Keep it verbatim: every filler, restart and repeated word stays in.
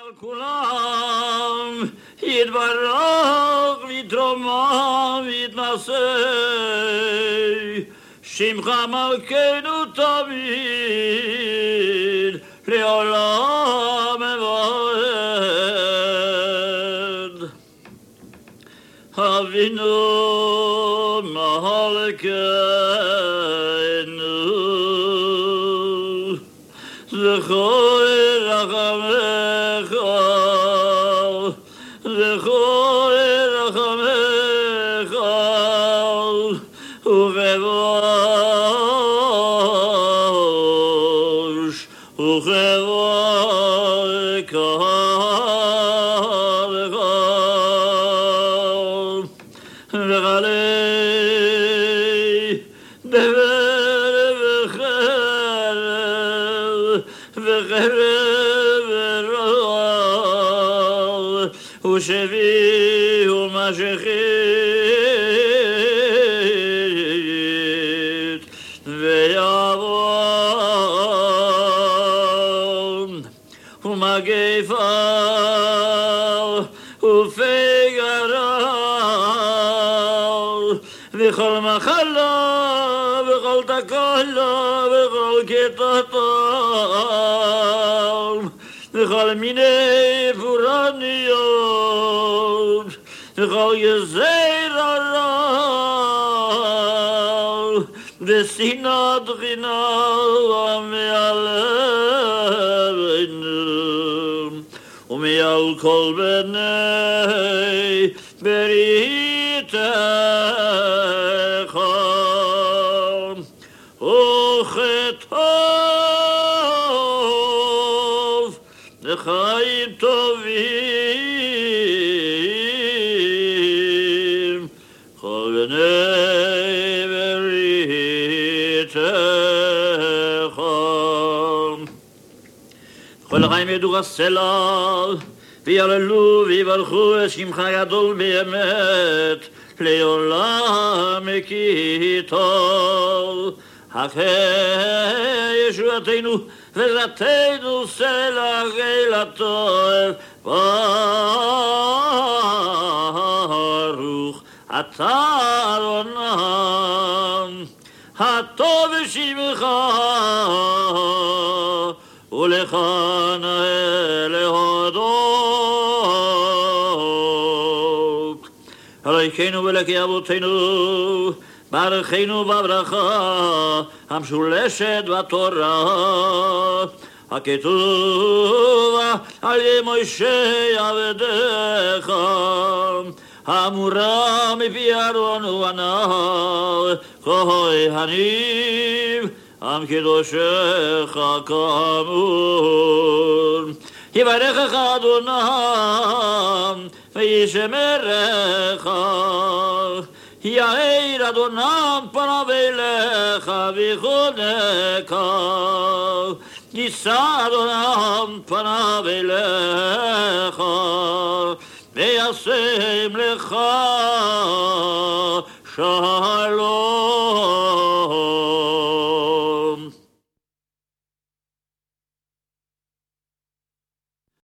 על כולם יתברך ויתרומם ויתנשא שמך מלכנו תמיד לעולם ועד. אבינו מלכנו זכור רחמך זכור רחמך וכבוש וכבוד קהלך וכלי דבר וחרב וחרב ורעל ושבי ומשחית ויעבוד ומגפה ופגרה וכל מחלה וכל תקלה וכל קטטה וכל מיני פורעניות וכל גזיר הרע ושנאת חינם מעלינו ומעל כל בני בריתך וכטוב לחיים טובים כל בני בריתך כל החיים ידעו הסלע ויעללו ויברכו את שמך הגדול באמת לעולם כי טוב. הכי ישועתנו וזרעתנו סלע גאלתו ברוך אתה אדוני הטוב שמך ולך נאה להודות. אלוהינו ואלוקי אבותינו ברכנו בברכה המשולשת בתורה הכתוב על ידי משה עבדך האמורה מפי אהרון ובניו כהנים עם קדושך כאמור. יברכך אדוני וישמרך, יאיר אדוני פניו אליך ויחונך, יישא אדוני פניו אליך וישם לך שלום.